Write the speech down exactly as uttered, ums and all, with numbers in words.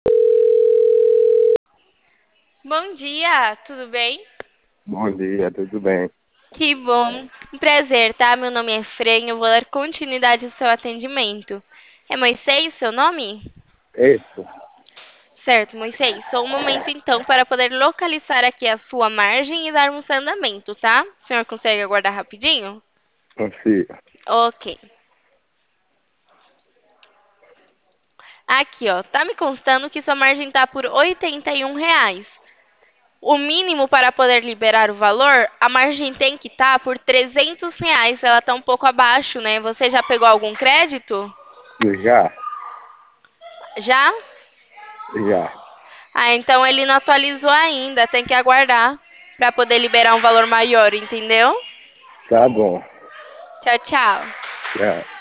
Bom dia, tudo bem? Bom dia, tudo bem? Que bom. Um prazer, tá? Meu nome é Fran, eu vou dar continuidade ao seu atendimento. É Moisés seu nome? Isso, Certo, Moisés. Só um momento então para poder localizar aqui a sua margem e darmos andamento, tá? O senhor consegue aguardar rapidinho? consigo. Ok. Aqui, ó, tá me constando que sua margem tá por oitenta e um reais. O mínimo para poder liberar o valor, a margem tem que estar por trezentos reais. Ela está um pouco abaixo, né? Você já pegou algum crédito? Já, Já? já. Ah, então ele não atualizou ainda. Tem que aguardar para poder liberar um valor maior, entendeu? Tá bom. Tchau, tchau. Já.